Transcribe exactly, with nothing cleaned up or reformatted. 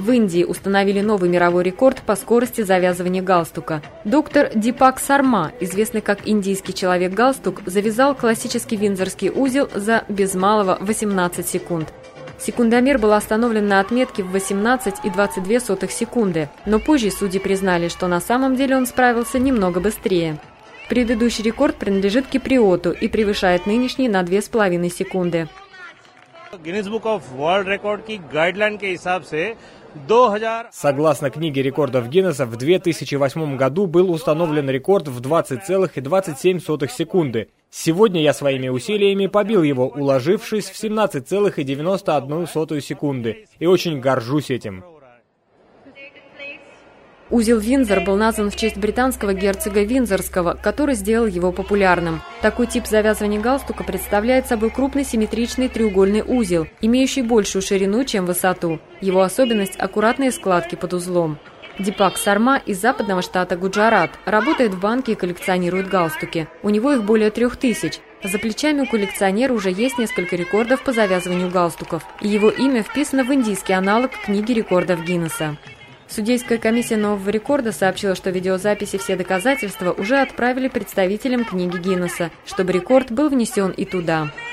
В Индии установили новый мировой рекорд по скорости завязывания галстука. Доктор Дипак Сарма, известный как индийский человек-галстук, завязал классический виндзорский узел за без малого восемнадцать секунд. Секундомер был остановлен на отметке в восемнадцать и двадцать две сотых секунды, но позже судьи признали, что на самом деле он справился немного быстрее. Предыдущий рекорд принадлежит киприоту и превышает нынешний на две с половиной секунды. Согласно книге рекордов Гиннесса, в две тысячи восьмом году был установлен рекорд в двадцать целых двадцать семь сотых секунды. Сегодня я своими усилиями побил его, уложившись в семнадцать целых девяносто одну сотую секунды. И очень горжусь этим. Узел Виндзор был назван в честь британского герцога Виндзорского, который сделал его популярным. Такой тип завязывания галстука представляет собой крупный симметричный треугольный узел, имеющий большую ширину, чем высоту. Его особенность – аккуратные складки под узлом. Дипак Сарма из западного штата Гуджарат работает в банке и коллекционирует галстуки. У него их более трех тысяч. За плечами у коллекционера уже есть несколько рекордов по завязыванию галстуков, и его имя вписано в индийский аналог книги рекордов Гиннесса. Судейская комиссия нового рекорда сообщила, что видеозаписи все доказательства уже отправили представителям книги Гиннесса, чтобы рекорд был внесен и туда.